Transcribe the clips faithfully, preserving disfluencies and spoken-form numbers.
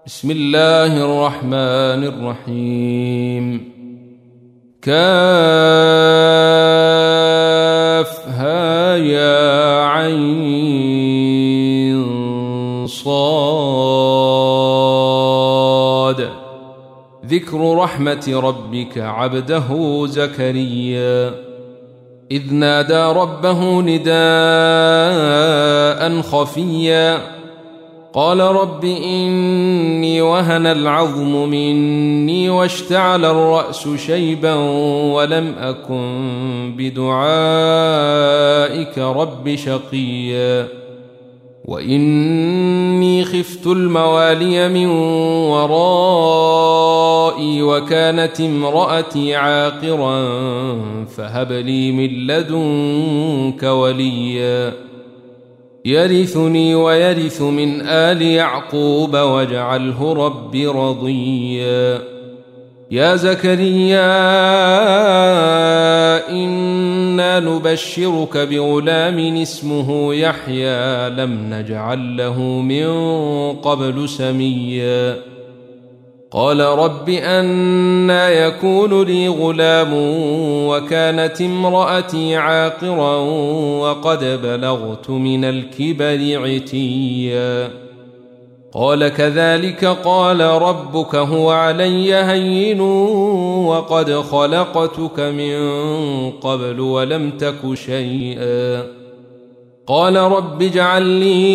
بسم الله الرحمن الرحيم. كافها يا عين صاد. ذكر رحمة ربك عبده زكريا إذ نادى ربه نداء خفيا قال رب إني وهن العظم مني واشتعل الرأس شيبا ولم أكن بدعائك رب شقيا وإني خفت الموالي من ورائي وكانت امرأتي عاقرا فهب لي من لدنك وليا يرثني ويرث من آل يعقوب واجعله رب رضيا. يا زكريا إنا نبشرك بغلام اسمه يحيى لم نجعل له من قبل سميا قال رب أنى يكون لي غلام وكانت امرأتي عاقرا وقد بلغت من الكبر عتيا قال كذلك قال ربك هو علي هين وقد خلقتك من قبل ولم تك شيئا قال رب اجعل لي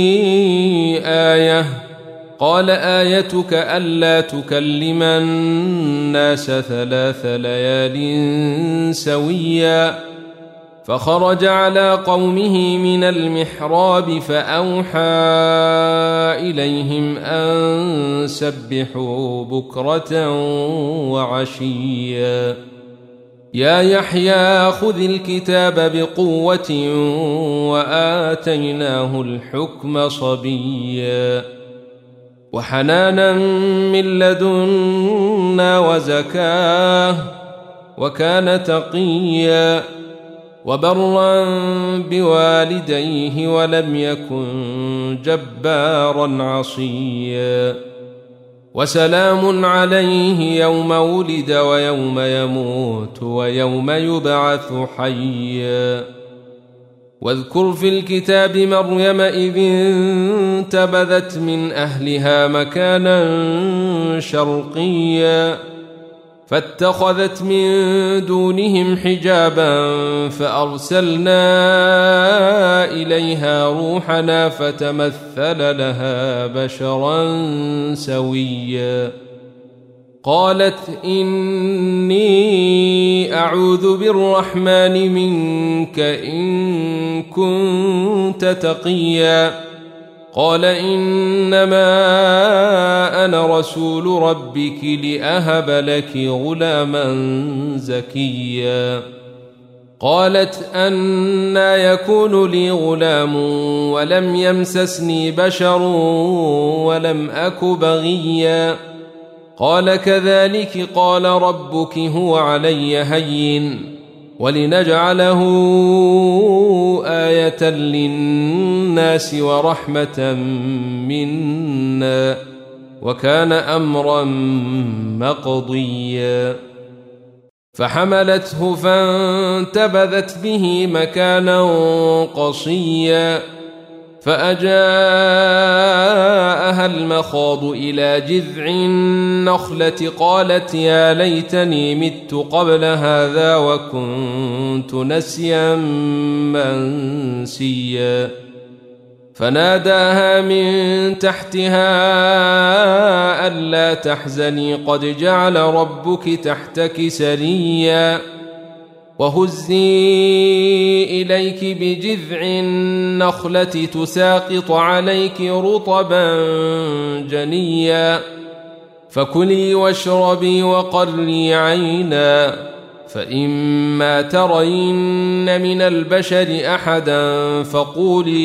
آية قال آيتك ألا تكلم الناس ثلاث ليال سويا فخرج على قومه من المحراب فأوحى إليهم أن سبحوا بكرة وعشيا يا يحيى خذ الكتاب بقوة وآتيناه الحكم صبيا وحنانا من لدنا وزكاه وكان تقيا وبرا بوالديه ولم يكن جبارا عصيا وسلام عليه يوم ولد ويوم يموت ويوم يبعث حيا واذكر في الكتاب مريم إذ انتبذت من أهلها مكانا شرقيا فاتخذت من دونهم حجابا فأرسلنا إليها روحنا فتمثل لها بشرا سويا قالت إني أعوذ بالرحمن منك إن كنت تقيا قال إنما أنا رسول ربك لأهب لك غلاما زكيا قالت أنى يكون لي غلام ولم يمسسني بشر ولم أك بغيا قال كذلك قال ربك هو علي هين ولنجعله آية للناس ورحمة منا وكان أمرا مقضيا فحملته فانتبذت به مكانا قصيا فأجاءها المخاض إلى جذع النخلة قالت يا ليتني مت قبل هذا وكنت نسيا منسيا فناداها من تحتها ألا تحزني قد جعل ربك تحتك سريا وهزي إليك بجذع النخلة تساقط عليك رطبا جنيا فكلي واشربي وقري عينا فإما ترين من البشر أحدا فقولي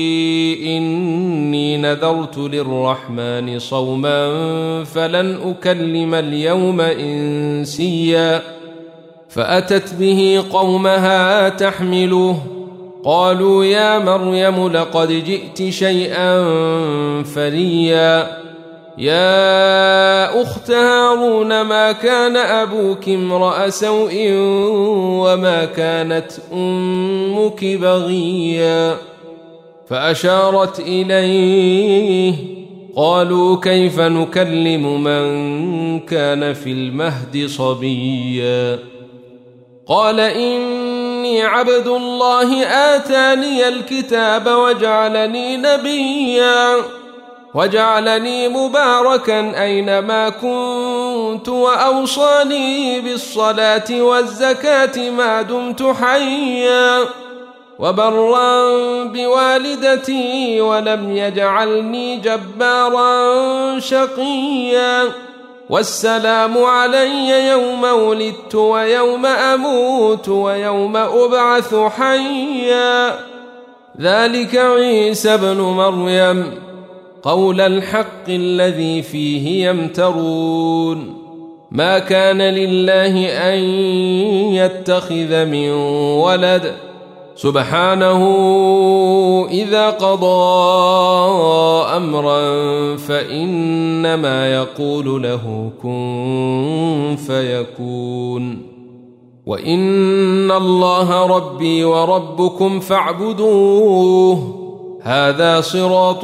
إني نذرت للرحمن صوما فلن أكلم اليوم إنسيا فأتت به قومها تحمله قالوا يا مريم لقد جئت شيئا فريا يا أخت هارون ما كان أبوك امرأ سوء وما كانت أمك بغيا فأشارت إليه قالوا كيف نكلم من كان في المهد صبيا قال إني عبد الله آتاني الكتاب وجعلني نبيا وجعلني مباركا أينما كنت وأوصاني بالصلاة والزكاة ما دمت حيا وبرا بوالدتي ولم يجعلني جبارا شقيا والسلام علي يوم ولدت ويوم أموت ويوم أبعث حيا ذلك عيسى ابن مريم قول الحق الذي فيه يمترون ما كان لله أن يتخذ من ولد سبحانه إذا قضى أمرا فإنما يقول له كن فيكون وإن الله ربي وربكم فاعبدوه هذا صراط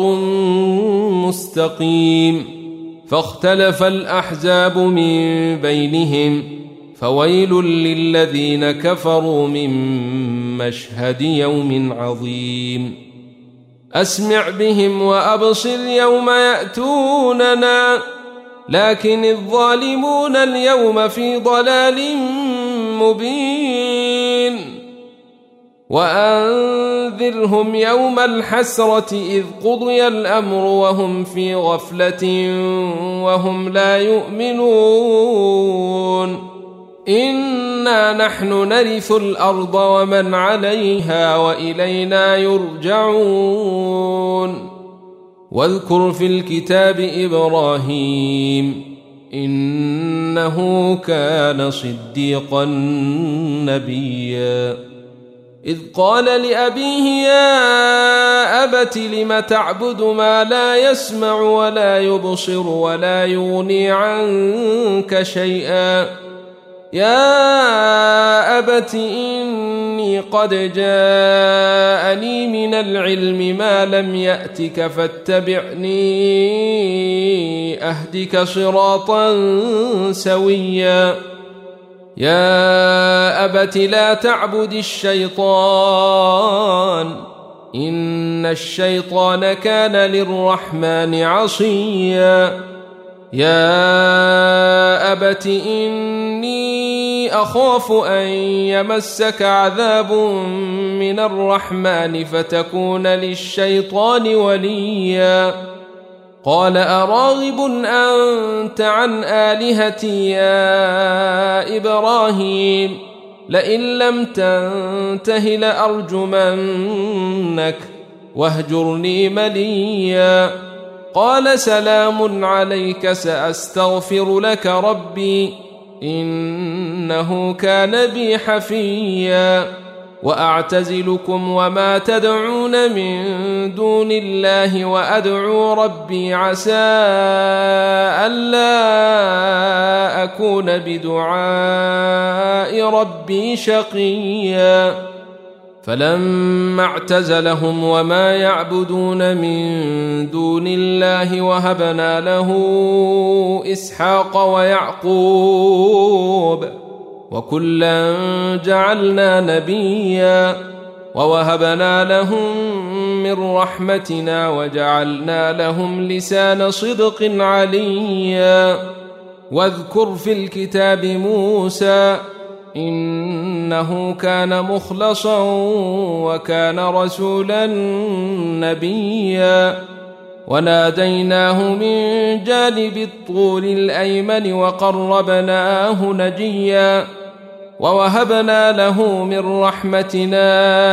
مستقيم فاختلف الأحزاب من بينهم فويل للذين كفروا من مشهد يوم عظيم أسمع بهم وأبصر يوم يأتوننا لكن الظالمون اليوم في ضلال مبين وأنذرهم يوم الحسرة إذ قضي الأمر وهم في غفلة وهم لا يؤمنون إنا نحن نرث الأرض ومن عليها وإلينا يرجعون واذكر في الكتاب إبراهيم إنه كان صديقا نبيا إذ قال لأبيه يا أبت لم تعبد ما لا يسمع ولا يبصر ولا يغني عنك شيئا يا أبت إني قد جاءني من العلم ما لم يأتك فاتبعني أهدك صراطا سويا يا أبت لا تعبد الشيطان إن الشيطان كان للرحمن عصيا يا أبت إني أخاف أن يمسك عذاب من الرحمن فتكون للشيطان وليا قال أراغب أنت عن آلهتي يا إبراهيم لئن لم تنته لأرجمنك واهجرني مليا قال سلام عليك سأستغفر لك ربي إنه كان بي حفيا وأعتزلكم وما تدعون من دون الله وأدعو ربي عسى ألا أكون بدعاء ربي شقيا فلما اعتزلهم وما يعبدون من دون الله وهبنا له إسحاق ويعقوب وكلا جعلنا نبيا ووهبنا لهم من رحمتنا وجعلنا لهم لسان صدق عليا واذكر في الكتاب موسى إنه كان مخلصا وكان رسولا نبيا وناديناه من جانب الطور الأيمن وقربناه نجيا ووهبنا له من رحمتنا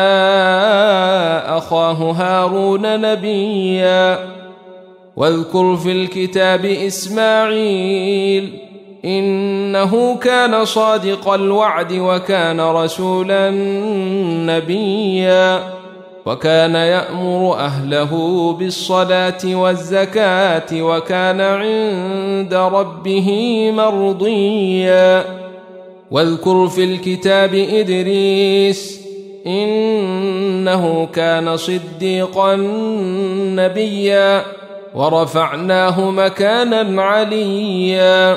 أخاه هارون نبيا واذكر في الكتاب إسماعيل إنه كان صادق الوعد وكان رسولا نبيا وكان يأمر أهله بالصلاة والزكاة وكان عند ربه مرضيا واذكر في الكتاب إدريس إنه كان صديقا نبيا ورفعناه مكانا عليا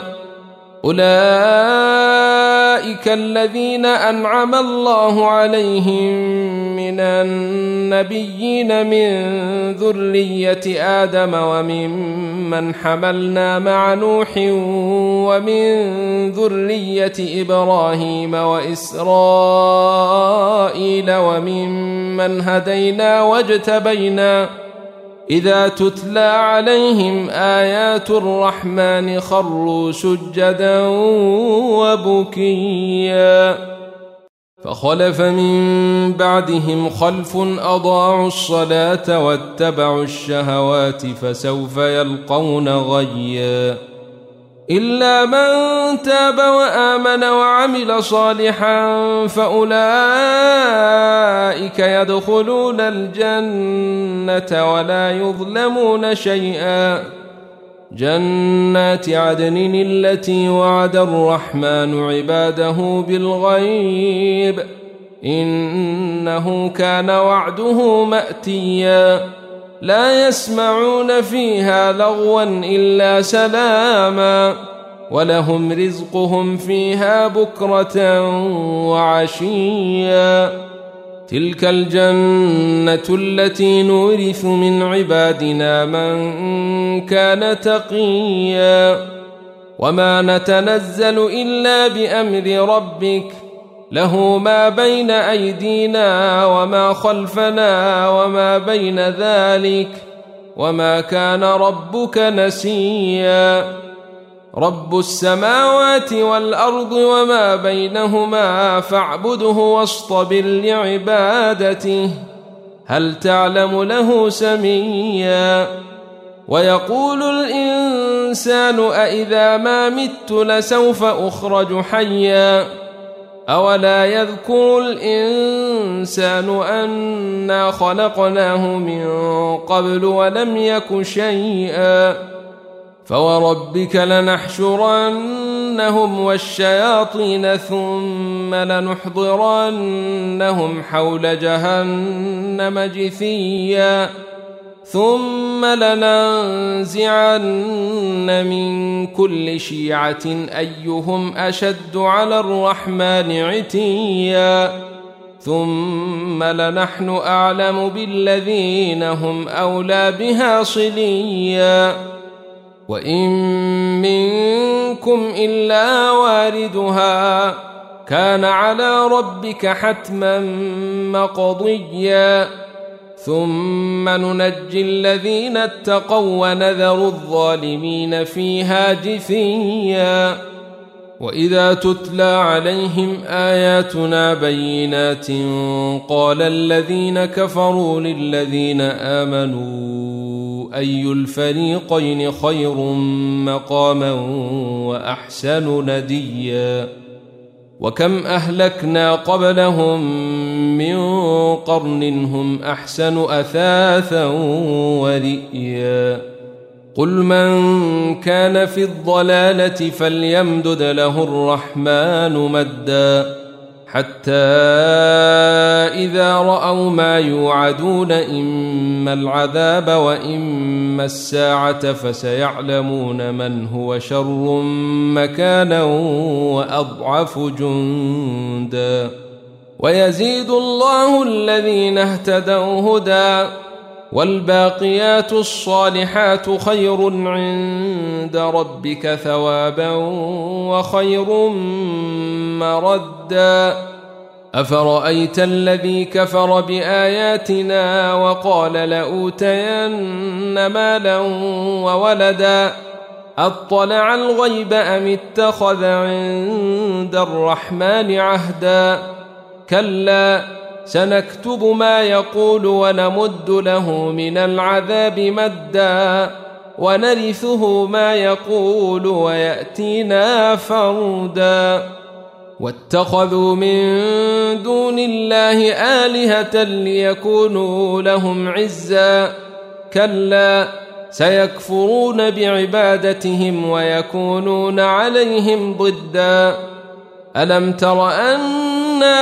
أولئك الذين أنعم الله عليهم من النبيين من ذرية آدم وممن حملنا مع نوح ومن ذرية إبراهيم وإسرائيل وممن هدينا واجتبينا إذا تتلى عليهم آيات الرحمن خروا سجدا وبكيا فخلف من بعدهم خلف أضاعوا الصلاة واتبعوا الشهوات فسوف يلقون غيا إلا من تاب وآمن وعمل صالحا فأولئك يدخلون الجنة ولا يظلمون شيئا جنات عدن التي وعد الرحمن عباده بالغيب إنه كان وعده مأتيا لا يسمعون فيها لغوا إلا سلاما ولهم رزقهم فيها بكرة وعشيا تلك الجنة التي نورث من عبادنا من كان تقيا وما نتنزل إلا بأمر ربك له ما بين أيدينا وما خلفنا وما بين ذلك وما كان ربك نسيا رب السماوات والأرض وما بينهما فاعبده واصطبر لعبادته هل تعلم له سميا ويقول الإنسان أإذا ما مت لسوف أخرج حيا أولا يذكر الإنسان أنا خلقناه من قبل ولم يك شيئا فوربك لنحشرنهم والشياطين ثم لنحضرنهم حول جهنم جثيا ثم لننزعن من كل شيعة أيهم أشد على الرحمن عتيا ثم لنحن أعلم بالذين هم أولى بها صليا وإن منكم إلا واردها كان على ربك حتما مقضيا ثم ننجي الذين اتقوا ونذر الظالمين فيها جثيا وإذا تتلى عليهم آياتنا بينات قال الذين كفروا للذين آمنوا أي الفريقين خير مقاما وأحسن نديا وكم أهلكنا قبلهم من قرن هم أحسن أثاثا ورئيا قل من كان في الضلالة فليمدد له الرحمن مدا حتى إذا رأوا ما يوعدون إما العذاب وإما الساعة فسيعلمون من هو شر مكانا وأضعف جندا ويزيد الله الذين اهتدوا هدى والباقيات الصالحات خير عند ربك ثوابا وخير مردا أفرأيت الذي كفر بآياتنا وقال لأوتين مالا وولدا أطلع الغيب أم اتخذ عند الرحمن عهدا كلا سنكتب ما يقول ونمد له من العذاب مدا ونرثه ما يقول ويأتينا فردا واتخذوا من دون الله آلهة ليكونوا لهم عزا كلا سيكفرون بعبادتهم ويكونون عليهم ضدا ألم تر أنا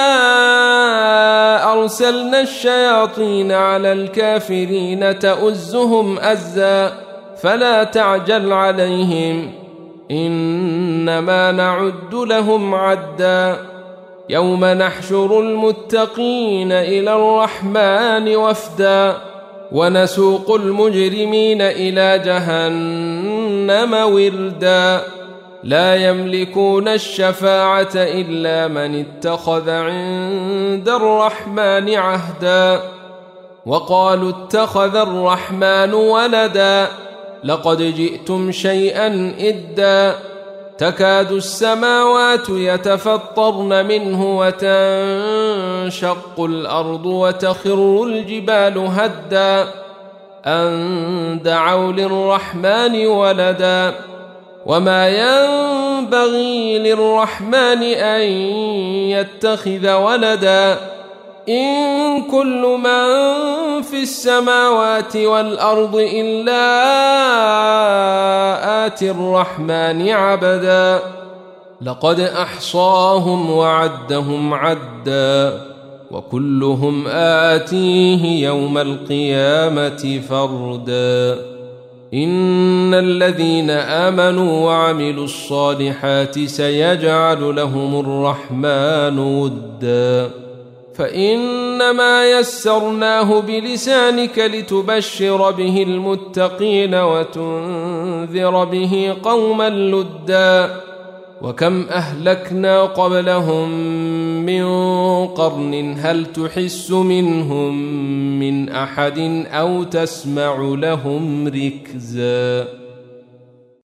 أرسلنا الشياطين على الكافرين تؤزهم أزا فلا تعجل عليهم إنما نعد لهم عدا يوم نحشر المتقين إلى الرحمن وفدا ونسوق المجرمين إلى جهنم وردا لا يملكون الشفاعة إلا من اتخذ عند الرحمن عهدا وقالوا اتخذ الرحمن ولدا لقد جئتم شيئا إدا تكاد السماوات يتفطرن منه وتنشق الأرض وتخر الجبال هدا أن دعوا للرحمن ولدا وما ينبغي للرحمن أن يتخذ ولدا إن كل من في السماوات والأرض إلا آتي الرحمن عبدا لقد أحصاهم وعدهم عدا وكلهم آتيه يوم القيامة فردا إن الذين آمنوا وعملوا الصالحات سيجعل لهم الرحمن ودا فإنما يسرناه بلسانك لتبشر به المتقين وتنذر به قوما لدا وكم أهلكنا قبلهم من قرن هل تحس منهم من أحد أو تسمع لهم ركزا.